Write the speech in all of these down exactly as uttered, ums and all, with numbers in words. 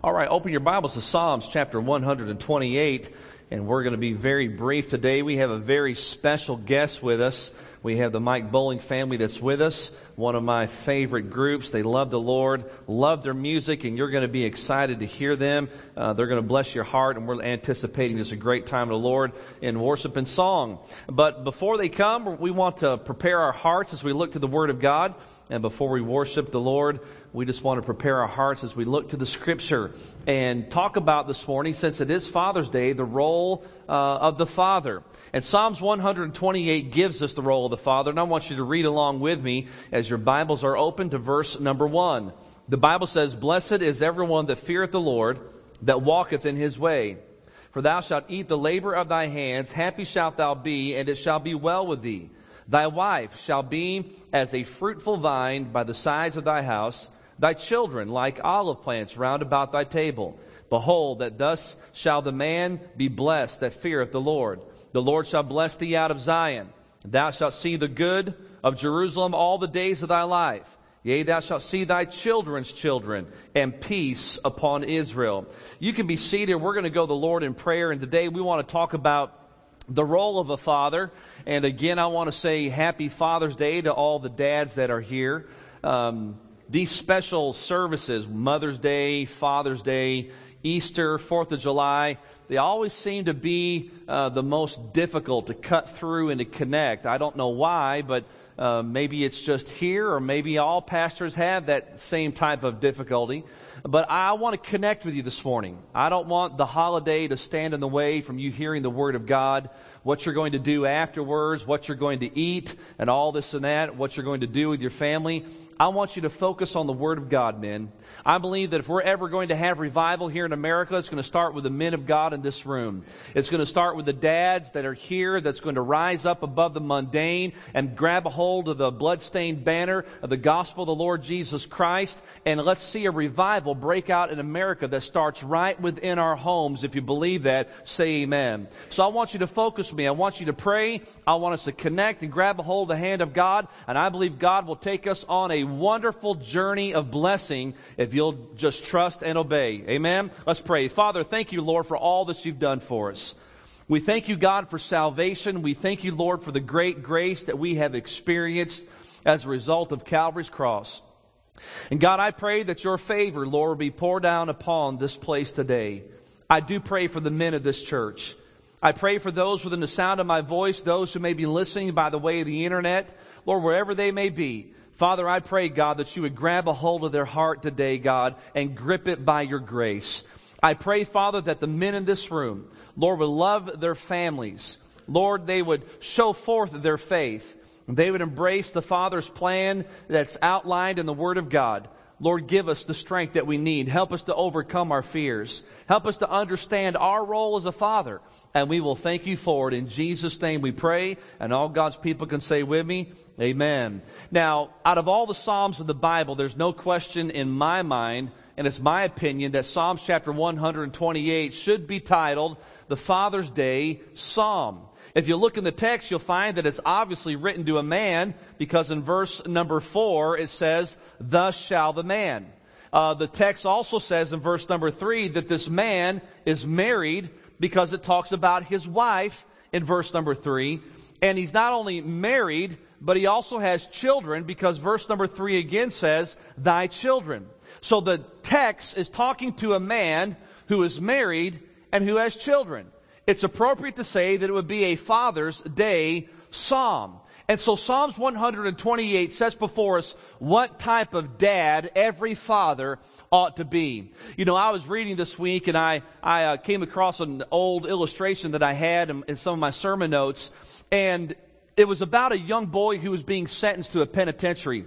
All right, open your Bibles to Psalms chapter one hundred twenty-eight, and we're going to be very brief today. We have a very special guest with us. We have the Mike Bowling family that's with us, one of my favorite groups. They love the Lord, love their music, and you're going to be excited to hear them. Uh, they're going to bless your heart, and we're anticipating this a great time of the Lord in worship and song. But before they come, we want to prepare our hearts as we look to the Word of God. And before we worship the Lord, we just want to prepare our hearts as we look to the Scripture and talk about this morning, since it is Father's Day, the role uh, of the Father. And Psalms one hundred twenty-eight gives us the role of the Father. And I want you to read along with me as your Bibles are open to verse number one. The Bible says, "Blessed is everyone that feareth the Lord, that walketh in His way. For thou shalt eat the labor of thy hands, happy shalt thou be, and it shall be well with thee. Thy wife shall be as a fruitful vine by the sides of thy house, thy children like olive plants round about thy table. Behold, that thus shall the man be blessed that feareth the Lord. The Lord shall bless thee out of Zion. Thou shalt see the good of Jerusalem all the days of thy life. Yea, thou shalt see thy children's children, and peace upon Israel." You can be seated. We're going to go to the Lord in prayer, and today we want to talk about the role of a father. And again, I want to say happy Father's Day to all the dads that are here. Um, these special services, Mother's Day, Father's Day, Easter, Fourth of July, they always seem to be uh, the most difficult to cut through and to connect. I don't know why, but uh, maybe it's just here, or maybe all pastors have that same type of difficulty. But I want to connect with you this morning. I don't want the holiday to stand in the way from you hearing the Word of God, what you're going to do afterwards, what you're going to eat, and all this and that, what you're going to do with your family. I want you to focus on the Word of God, men. I believe that if we're ever going to have revival here in America, it's going to start with the men of God in this room. It's going to start with the dads that are here, that's going to rise up above the mundane and grab a hold of the bloodstained banner of the gospel of the Lord Jesus Christ. And let's see a revival break out in America that starts right within our homes. If you believe that, say amen. So I want you to focus with me. I want you to pray. I want us to connect and grab a hold of the hand of God. And I believe God will take us on a wonderful journey of blessing if you'll just trust and obey. Amen? Let's pray. Father, thank you, Lord, for all that you've done for us. We thank you, God, for salvation. We thank you, Lord, for the great grace that we have experienced as a result of Calvary's cross. And God, I pray that your favor, Lord, will be poured down upon this place today. I do pray for the men of this church. I pray for those within the sound of my voice, those who may be listening by the way of the internet, Lord, wherever they may be. Father, I pray, God, that you would grab a hold of their heart today, God, and grip it by your grace. I pray, Father, that the men in this room, Lord, would love their families. Lord, they would show forth their faith. They would embrace the Father's plan that's outlined in the Word of God. Lord, give us the strength that we need. Help us to overcome our fears. Help us to understand our role as a father. And we will thank you for it. In Jesus' name we pray. And all God's people can say with me, amen. Now, out of all the Psalms of the Bible, there's no question in my mind, and it's my opinion, that Psalms chapter one hundred twenty-eight should be titled the Father's Day Psalm. If you look in the text, you'll find that it's obviously written to a man, because in verse number four it says, "Thus shall the man." Uh, the text also says in verse number three that this man is married, because it talks about his wife in verse number three. And he's not only married, but he also has children, because verse number three again says, "Thy children." So the text is talking to a man who is married and who has children. It's appropriate to say that it would be a Father's Day Psalm. And so Psalms one hundred twenty-eight sets before us what type of dad every father ought to be. You know, I was reading this week, and I, I uh, came across an old illustration that I had in, in some of my sermon notes. And it was about a young boy who was being sentenced to a penitentiary.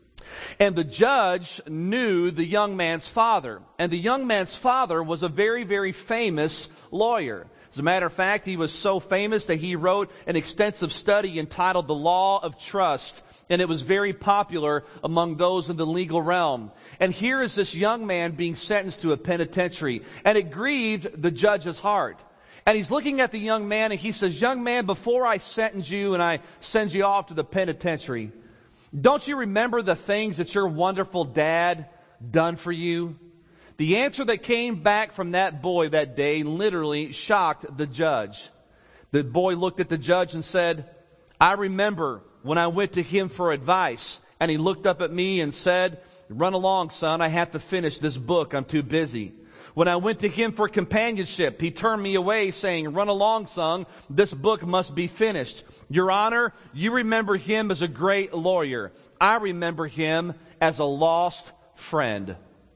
And the judge knew the young man's father. And the young man's father was a very, very famous lawyer. As a matter of fact, he was so famous that he wrote an extensive study entitled The Law of Trust. And it was very popular among those in the legal realm. And here is this young man being sentenced to a penitentiary. And it grieved the judge's heart. And he's looking at the young man, and he says, "Young man, before I sentence you and I send you off to the penitentiary, don't you remember the things that your wonderful dad done for you? The answer that came back from that boy that day literally shocked the judge. The boy looked at the judge and said, I remember when I went to him for advice, and he looked up at me and said, run along, son, I have to finish this book, I'm too busy. When I went to him for companionship, he turned me away saying, run along, son, this book must be finished. Your Honor, you remember him as a great lawyer. I remember him as a lost friend.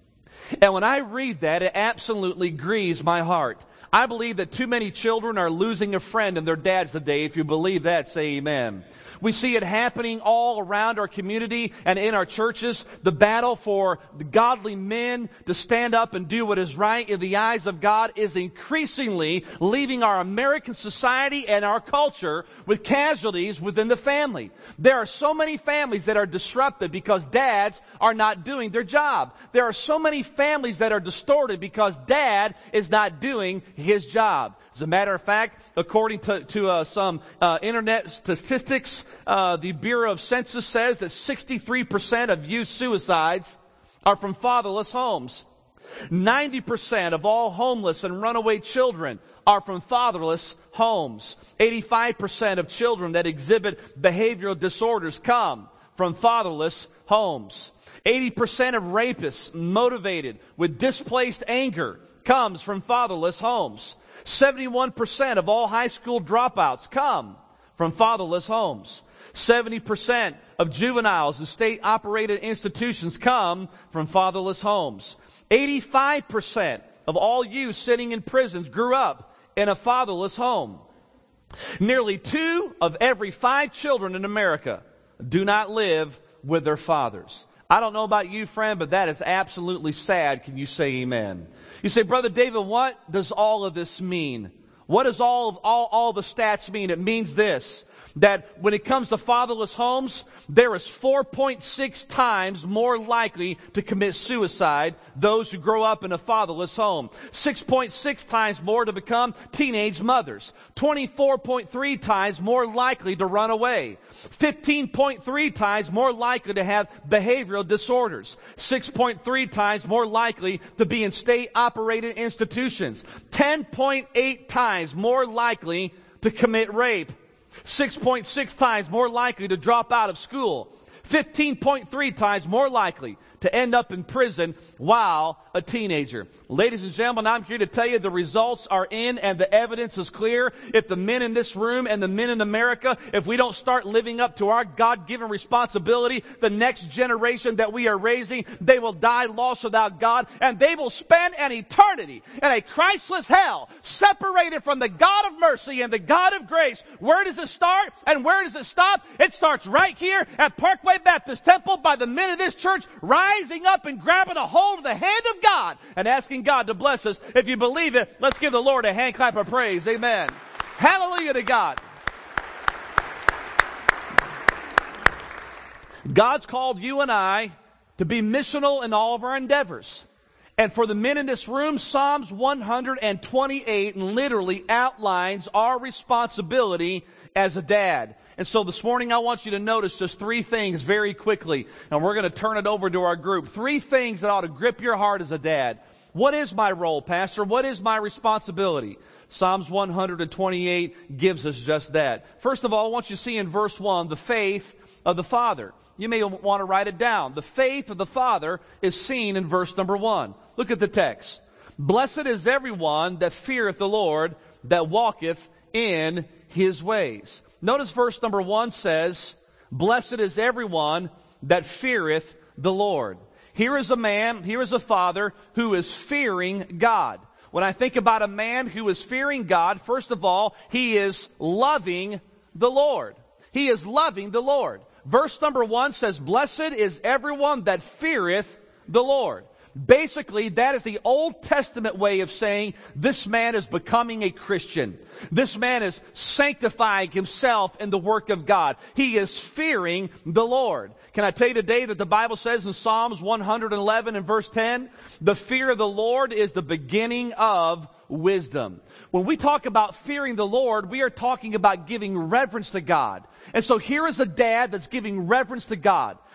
And when I read that, it absolutely grieves my heart. I believe that too many children are losing a friend in their dads today. If you believe that, say amen. We see it happening all around our community and in our churches. The battle for the godly men to stand up and do what is right in the eyes of God is increasingly leaving our American society and our culture with casualties within the family. There are so many families that are disrupted because dads are not doing their job. There are so many families that are distorted because dad is not doing his job. As a matter of fact, according to, to uh, some uh, internet statistics, uh, the Bureau of Census says that sixty-three percent of youth suicides are from fatherless homes. ninety percent of all homeless and runaway children are from fatherless homes. eighty-five percent of children that exhibit behavioral disorders come from fatherless homes. eighty percent of rapists motivated with displaced anger comes from fatherless homes. seventy-one percent of all high school dropouts come from fatherless homes. seventy percent of juveniles in state-operated institutions come from fatherless homes. eighty-five percent of all youth sitting in prisons grew up in a fatherless home. Nearly two of every five children in America do not live with their fathers. I don't know about you, friend, but that is absolutely sad. Can you say amen? You say, Brother David, what does all of this mean? What does all of all, all the stats mean? It means this, that when it comes to fatherless homes, there is four point six times more likely to commit suicide those who grow up in a fatherless home. six point six times more to become teenage mothers. twenty-four point three times more likely to run away. fifteen point three times more likely to have behavioral disorders. six point three times more likely to be in state-operated institutions. ten point eight times more likely to commit rape. six point six times more likely to drop out of school. fifteen point three times more likely to end up in prison while a teenager. Ladies and gentlemen, I'm here to tell you the results are in and the evidence is clear. If the men in this room and the men in America, if we don't start living up to our God-given responsibility, the next generation that we are raising, they will die lost without God, and they will spend an eternity in a Christless hell, separated from the God of mercy and the God of grace. Where does it start and where does it stop? It starts right here at Parkway Baptist Temple by the men of this church, rising up and grabbing a hold of the hand of God and asking God to bless us. If you believe it, let's give the Lord a hand clap of praise. Amen. Hallelujah to God. God's called you and I to be missional in all of our endeavors. And for the men in this room, Psalms one twenty-eight literally outlines our responsibility as a dad. And so this morning I want you to notice just three things very quickly. And we're going to turn it over to our group. Three things that ought to grip your heart as a dad. What is my role, Pastor? What is my responsibility? Psalms one twenty-eight gives us just that. First of all, I want you to see in verse one, the faith of the father. You may want to write it down. The faith of the father is seen in verse number one. Look at the text. Blessed is everyone that feareth the Lord, that walketh in his ways. Notice verse number one says, blessed is everyone that feareth the Lord. Here is a man, here is a father who is fearing God. When I think about a man who is fearing God, first of all, he is loving the Lord. He is loving the Lord. Verse number one says, blessed is everyone that feareth the Lord. Basically, that is the Old Testament way of saying this man is becoming a Christian. This man is sanctifying himself in the work of God. He is fearing the Lord. Can I tell you today that the Bible says in Psalms one eleven and verse ten, the fear of the Lord is the beginning of wisdom. When we talk about fearing the Lord, we are talking about giving reverence to God. And so here is a dad that's giving reverence to God.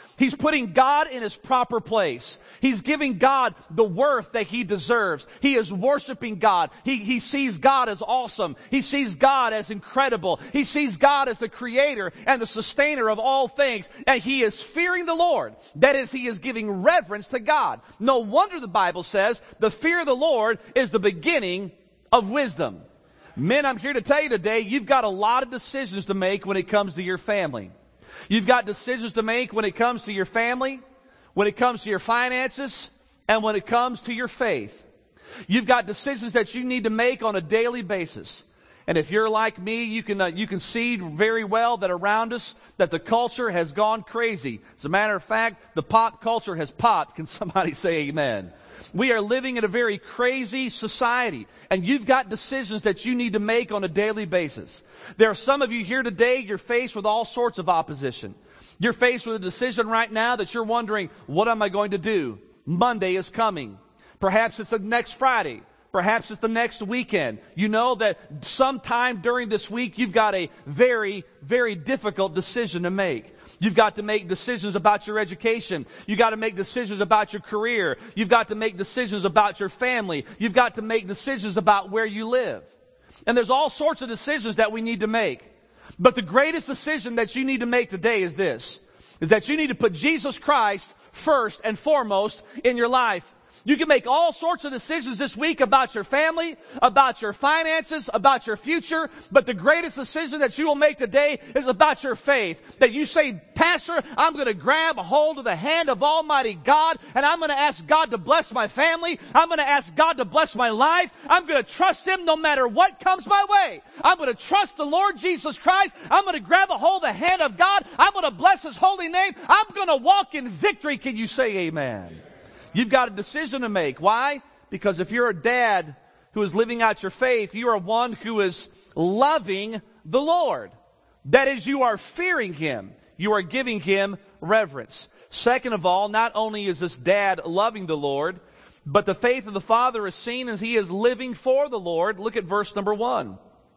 He's putting God in His proper place. He's giving God the worth that He deserves. He is worshiping God. He, he sees God as awesome. He sees God as incredible. He sees God as the creator and the sustainer of all things. And he is fearing the Lord. That is, he is giving reverence to God. No wonder the Bible says the fear of the Lord is the beginning of wisdom. Men, I'm here to tell you today, you've got a lot of decisions to make when it comes to your family. You've got decisions to make when it comes to your family, when it comes to your finances, and when it comes to your faith. You've got decisions that you need to make on a daily basis. And if you're like me, you can uh, you can see very well that around us that the culture has gone crazy. As a matter of fact, the pop culture has popped. Can somebody say amen? We are living in a very crazy society, and you've got decisions that you need to make on a daily basis. There are some of you here today, you're faced with all sorts of opposition. You're faced with a decision right now that you're wondering, what am I going to do? Monday is coming. Perhaps it's the next Friday. Perhaps it's the next weekend. You know that sometime during this week, you've got a very, very difficult decision to make. You've got to make decisions about your education. You've got to make decisions about your career. You've got to make decisions about your family. You've got to make decisions about where you live. And there's all sorts of decisions that we need to make. But the greatest decision that you need to make today is this, is that you need to put Jesus Christ first and foremost in your life. You can make all sorts of decisions this week about your family, about your finances, about your future, but the greatest decision that you will make today is about your faith. That you say, Pastor, I'm going to grab a hold of the hand of Almighty God, and I'm going to ask God to bless my family. I'm going to ask God to bless my life. I'm going to trust Him no matter what comes my way. I'm going to trust the Lord Jesus Christ. I'm going to grab a hold of the hand of God. I'm going to bless His holy name. I'm going to walk in victory. Can you say amen? You've got a decision to make. Why? Because if you're a dad who is living out your faith, you are one who is loving the Lord. That is, you are fearing Him. You are giving Him reverence. Second of all, not only is this dad loving the Lord, but the faith of the father is seen as he is living for the Lord. Look at verse number one.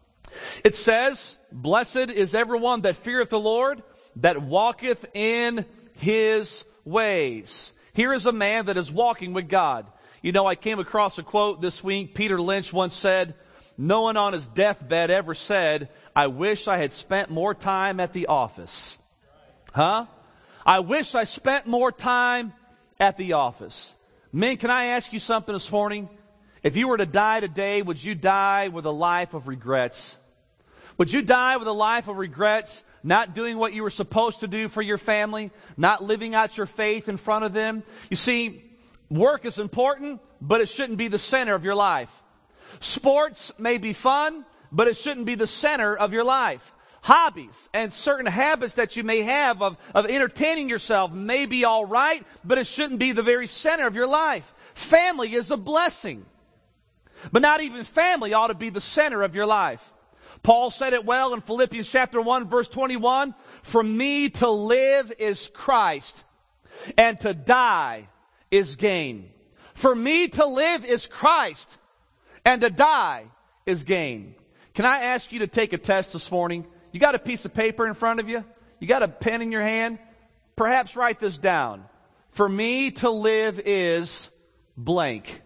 It says, Blessed is everyone that feareth the Lord, that walketh in His ways. Here is a man that is walking with God. You know, I came across a quote this week. Peter Lynch once said, no one on his deathbed ever said, I wish I had spent more time at the office. Huh? I wish I spent more time at the office. Men, can I ask you something this morning? If you were to die today, would you die with a life of regrets? Would you die with a life of regrets? Not doing what you were supposed to do for your family, not living out your faith in front of them. You see, work is important, but it shouldn't be the center of your life. Sports may be fun, but it shouldn't be the center of your life. Hobbies and certain habits that you may have of, of entertaining yourself may be all right, but it shouldn't be the very center of your life. Family is a blessing, but not even family ought to be the center of your life. Paul said it well in Philippians chapter one, verse twenty-one. For me to live is Christ, and to die is gain. For me to live is Christ, and to die is gain. Can I ask you to take a test this morning? You got a piece of paper in front of you? You got a pen in your hand? Perhaps write this down. For me to live is blank.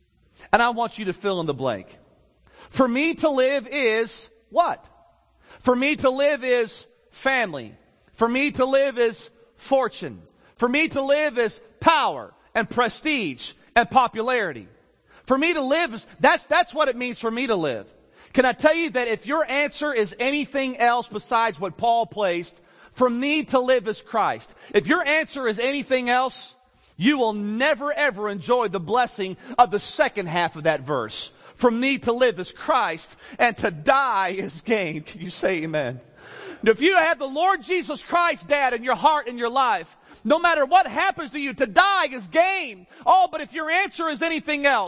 And I want you to fill in the blank. For me to live is what? For me to live is family. For me to live is fortune. For me to live is power and prestige and popularity. For me to live is, that's, that's what it means for me to live. Can I tell you that if your answer is anything else besides what Paul placed, for me to live is Christ. If your answer is anything else, you will never ever enjoy the blessing of the second half of that verse. For me to live is Christ, and to die is gain. Can you say amen? If you have the Lord Jesus Christ, Dad, in your heart and your life, no matter what happens to you, to die is gain. Oh, but if your answer is anything else,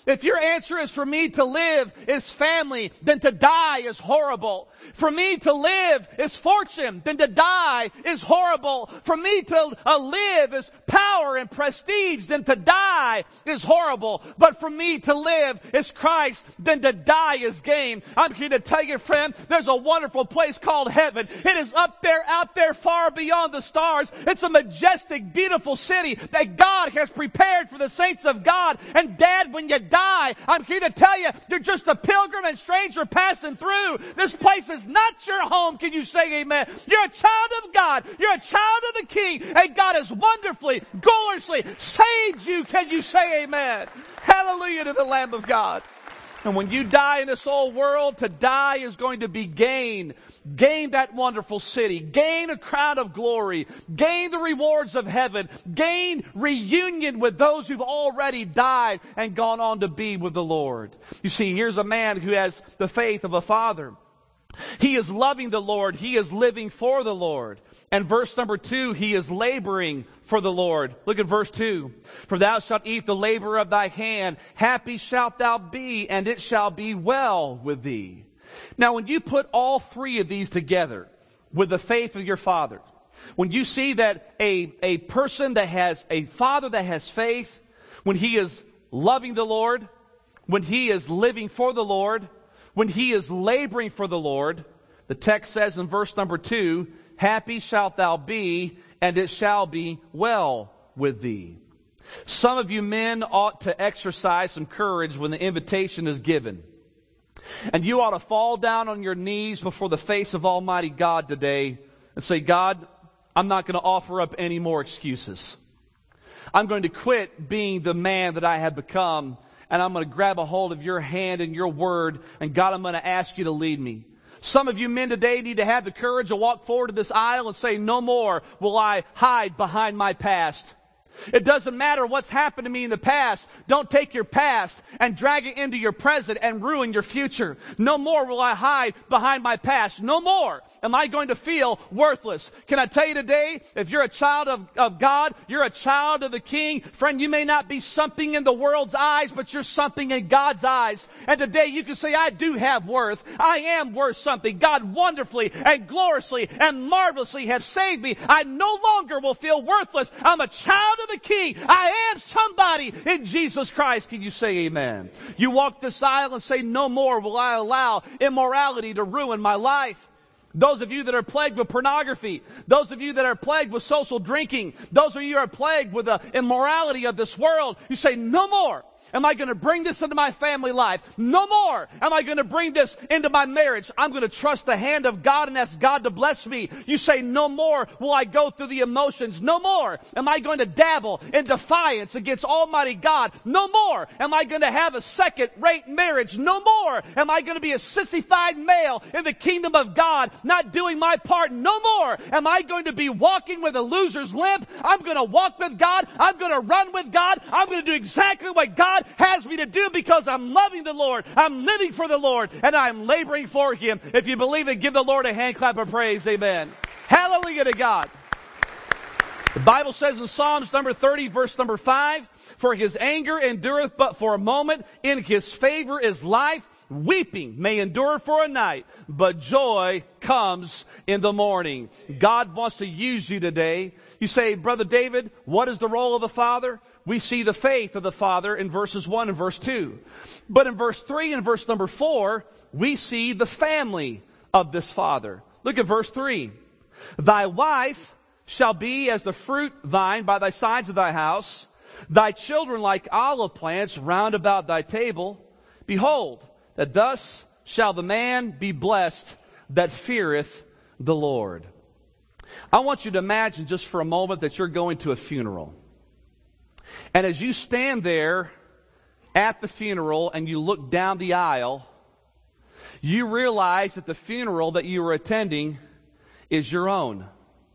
If your answer is for me to live is family, then to die is horrible. For me to live is fortune, then to die is horrible. For me to uh, live is power and prestige, then to die is horrible. But for me to live is Christ, then to die is gain. I'm here to tell you, friend, there's a wonderful place called heaven. It is up there, out there, far beyond the stars. It's a majestic, beautiful city that God has prepared for the saints of God. And Dad, when you die, I'm here to tell you, you're just a pilgrim and stranger passing through. This place is not your home. Can you say amen? You're a child of God. You're a child of the King. And God has wonderfully, gloriously saved you. Can you say amen? Hallelujah to the Lamb of God. And when you die in this old world, to die is going to be gain. Gain that wonderful city. Gain a crown of glory. Gain the rewards of heaven. Gain reunion with those who've already died and gone on to be with the Lord. You see, here's a man who has the faith of a father. He is loving the Lord. He is living for the Lord. And verse number two, he is laboring for the Lord. Look at verse two. For thou shalt eat the labor of thy hand. Happy shalt thou be, and it shall be well with thee. Now, when you put all three of these together with the faith of your father, when you see that a, a person that has, a father that has faith, when he is loving the Lord, when he is living for the Lord, when he is laboring for the Lord, the text says in verse number two, happy shalt thou be, and it shall be well with thee. Some of you men ought to exercise some courage when the invitation is given. And you ought to fall down on your knees before the face of Almighty God today and say, God, I'm not going to offer up any more excuses. I'm going to quit being the man that I have become, and I'm going to grab a hold of your hand and your word, and God, I'm going to ask you to lead me. Some of you men today need to have the courage to walk forward to this aisle and say, no more will I hide behind my past. It doesn't matter what's happened to me in the past. Don't take your past and drag it into your present and ruin your future. No more will I hide behind my past. No more am I going to feel worthless. Can I tell you today, if you're a child of, of God, you're a child of the King. Friend, you may not be something in the world's eyes, but you're something in God's eyes. And today you can say, I do have worth. I am worth something. God wonderfully and gloriously and marvelously has saved me. I no longer will feel worthless. I'm a child of the King. I am somebody in Jesus Christ. Can you say amen? You walk this aisle and say, no more will I allow immorality to ruin my life. Those of you that are plagued with pornography, those of you that are plagued with social drinking, those of you who are plagued with the immorality of this world, you say, no more am I going to bring this into my family life. No more am I going to bring this into my marriage. I'm going to trust the hand of God and ask God to bless me. You say, no more will I go through the emotions. No more am I going to dabble in defiance against Almighty God. No more am I going to have a second-rate marriage. No more am I going to be a sissified male in the kingdom of God, not doing my part. No more am I going to be walking with a loser's limp. I'm going to walk with God. I'm going to run with God. I'm going to do exactly what God has me to do because I'm loving the Lord. I'm living for the Lord, and I'm laboring for Him. If you believe it, give the Lord a hand clap of praise. Amen. Hallelujah to God. The Bible says in Psalms number thirty, verse number five, for His anger endureth but for a moment, in His favor is life. Weeping may endure for a night, but joy comes in the morning. God wants to use you today. You say, Brother David, what is the role of the Father? We see the faith of the Father in verses one and verse two. But in verse three and verse number four, we see the family of this Father. Look at verse three. Thy wife shall be as the fruit vine by thy sides of thy house, thy children like olive plants round about thy table. Behold, that thus shall the man be blessed that feareth the Lord. I want you to imagine just for a moment that you're going to a funeral. And as you stand there at the funeral and you look down the aisle, you realize that the funeral that you were attending is your own.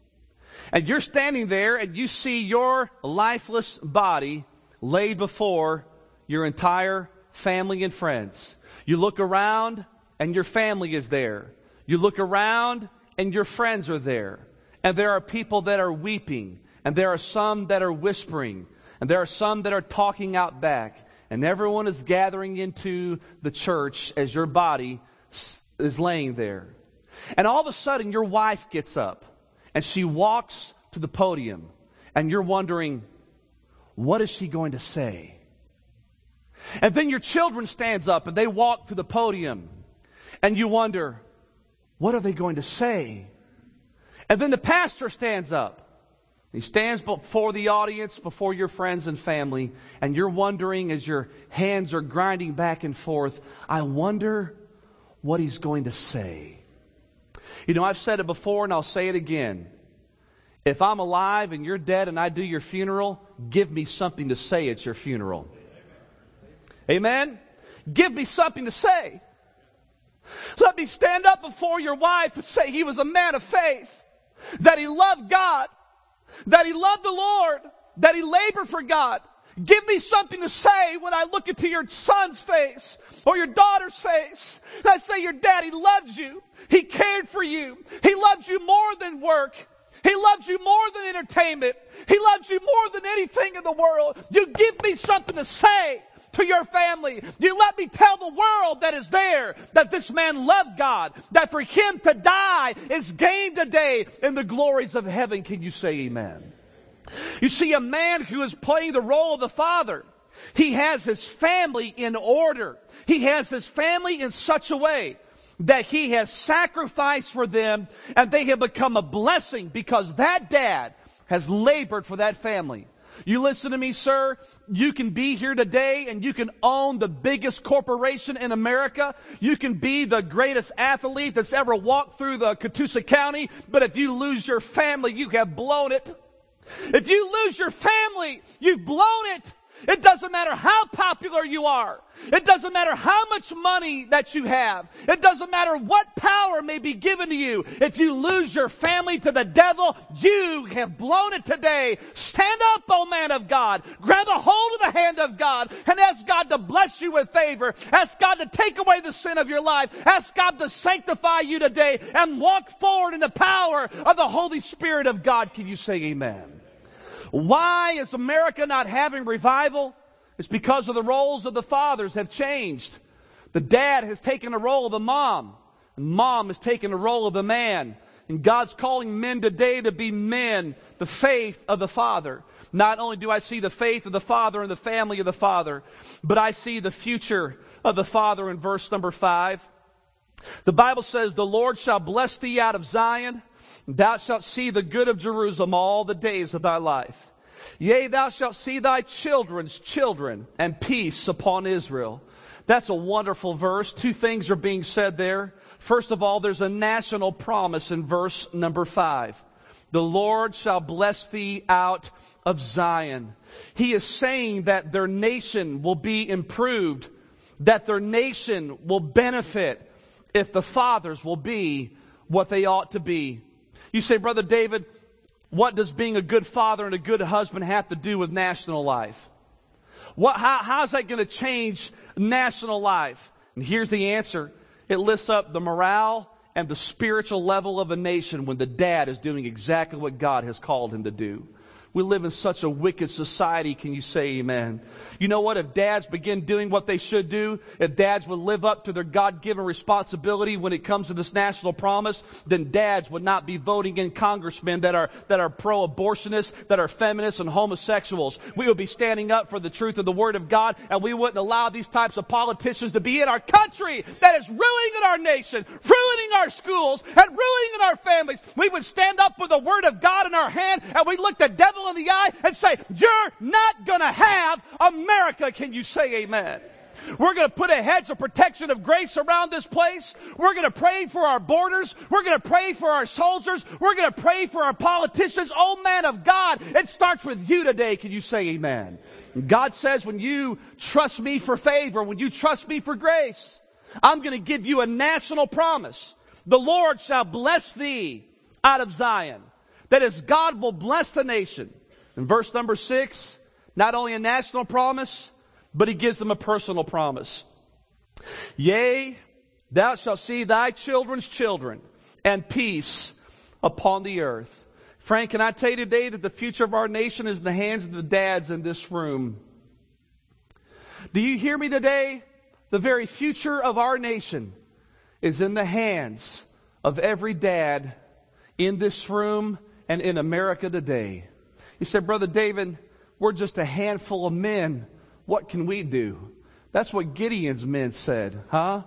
And you're standing there and you see your lifeless body laid before your entire family and friends. You look around and your family is there. You look around and your friends are there. And there are people that are weeping. And there are some that are whispering. And there are some that are talking out back. and everyone is gathering into the church as your body is laying there. And all of a sudden, your wife gets up, and she walks to the podium, and you're wondering, what is she going to say? And then your children stands up, and they walk to the podium, and you wonder, what are they going to say? And then the pastor stands up. He stands before the audience, before your friends and family, and you're wondering as your hands are grinding back and forth, I wonder what he's going to say. You know, I've said it before and I'll say it again. If I'm alive and you're dead and I do your funeral, give me something to say at your funeral. Amen? Give me something to say. Let me stand up before your wife and say he was a man of faith, that he loved God, that he loved the Lord, that he labored for God. Give me something to say when I look into your son's face or your daughter's face. And I say, your daddy loved you. He cared for you. He loved you more than work. He loved you more than entertainment. He loved you more than anything in the world. You give me something to say to your family. You let me tell the world that is there that this man loved God, that for him to die is gain today in the glories of heaven. Can you say amen? You see, a man who is playing the role of the father, he has his family in order. He has his family in such a way that he has sacrificed for them, and they have become a blessing because that dad has labored for that family. You listen to me, sir. You can be here today and you can own the biggest corporation in America. You can be the greatest athlete that's ever walked through the Catoosa County. But if you lose your family, you have blown it. If you lose your family, you've blown it. It doesn't matter how popular you are. It doesn't matter how much money that you have. It doesn't matter what power may be given to you. If you lose your family to the devil, you have blown it today. Stand up, O man of God. Grab a hold of the hand of God and ask God to bless you with favor. Ask God to take away the sin of your life. Ask God to sanctify you today and walk forward in the power of the Holy Spirit of God. Can you say amen? Why is America not having revival? It's because of the roles of the fathers have changed. The dad has taken the role of the mom. And mom has taken the role of the man. And God's calling men today to be men, the faith of the father. Not only do I see the faith of the father and the family of the father, but I see the future of the father in verse number five. The Bible says, the Lord shall bless thee out of Zion. Thou shalt see the good of Jerusalem all the days of thy life. Yea, thou shalt see thy children's children, and peace upon Israel. That's a wonderful verse. Two things are being said there. First of all, there's a national promise in verse number five. The Lord shall bless thee out of Zion. He is saying that their nation will be improved, that their nation will benefit if the fathers will be what they ought to be. You say, Brother David, what does being a good father and a good husband have to do with national life? What, how, how is that going to change national life? And here's the answer. It lifts up the morale and the spiritual level of a nation when the dad is doing exactly what God has called him to do. We live in such a wicked society. Can you say amen? You know what? If dads begin doing what they should do, if dads would live up to their God-given responsibility when it comes to this national promise, then dads would not be voting in congressmen that are, that are pro-abortionists, that are feminists and homosexuals. We would be standing up for the truth of the Word of God, and we wouldn't allow these types of politicians to be in our country that is ruining our nation, ruining our schools, and ruining our families. We would stand up with the Word of God in our hand, and we look the devil in the eye and say, you're not going to have America. Can you say amen? We're going to put a hedge of protection of grace around this place. We're going to pray for our borders. We're going to pray for our soldiers. We're going to pray for our politicians. Oh, man of God, it starts with you today. Can you say amen? God says when you trust me for favor, when you trust me for grace, I'm going to give you a national promise. The Lord shall bless thee out of Zion. That is, God will bless the nation. In verse number six, not only a national promise, but he gives them a personal promise. Yea, thou shalt see thy children's children, and peace upon the earth. Frank, can I tell you today that the future of our nation is in the hands of the dads in this room? Do you hear me today? The very future of our nation is in the hands of every dad in this room and in America today. You said, Brother David, we're just a handful of men. What can we do? That's what Gideon's men said, huh?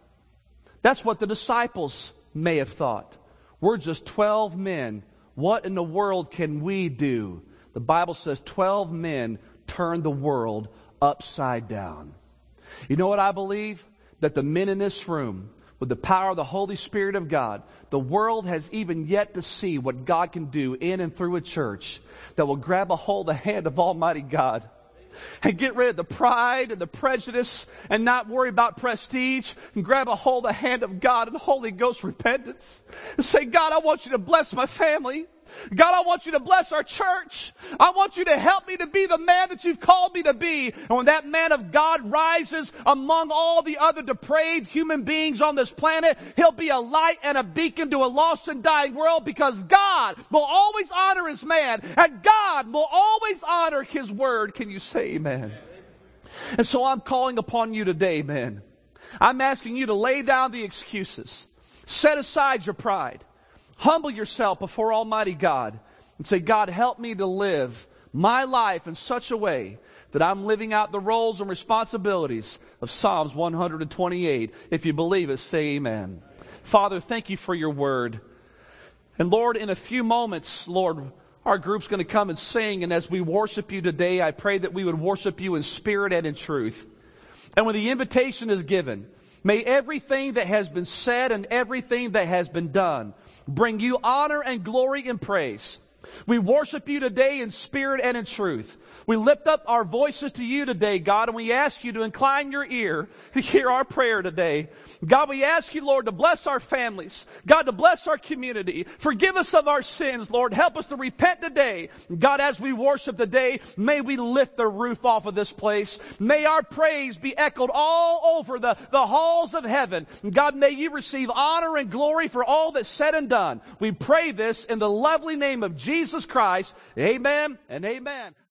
That's what the disciples may have thought. We're just twelve men. What in the world can we do? The Bible says twelve men turned the world upside down. You know what I believe? That the men in this room, with the power of the Holy Spirit of God, the world has even yet to see what God can do in and through a church that will grab a hold of the hand of Almighty God and get rid of the pride and the prejudice and not worry about prestige and grab a hold of the hand of God and Holy Ghost repentance and say, God, I want you to bless my family. God, I want you to bless our church. I want you to help me to be the man that you've called me to be. And when that man of God rises among all the other depraved human beings on this planet, he'll be a light and a beacon to a lost and dying world, because God will always honor his man and God will always honor his word. Can you say amen? And so I'm calling upon you today, man. I'm asking you to lay down the excuses. Set aside your pride. Humble yourself before Almighty God and say, God, help me to live my life in such a way that I'm living out the roles and responsibilities of Psalms one hundred twenty-eight. If you believe it, say amen. Father, thank you for your word. And Lord, in a few moments, Lord, our group's going to come and sing. And as we worship you today, I pray that we would worship you in spirit and in truth. And when the invitation is given, may everything that has been said and everything that has been done bring you honor and glory and praise. We worship you today in spirit and in truth. We lift up our voices to you today, God, and we ask you to incline your ear to hear our prayer today. God, we ask you, Lord, to bless our families. God, to bless our community. Forgive us of our sins, Lord. Help us to repent today. God, as we worship today, may we lift the roof off of this place. May our praise be echoed all over the, the halls of heaven. God, may you receive honor and glory for all that's said and done. We pray this in the lovely name of Jesus Christ. Amen and amen.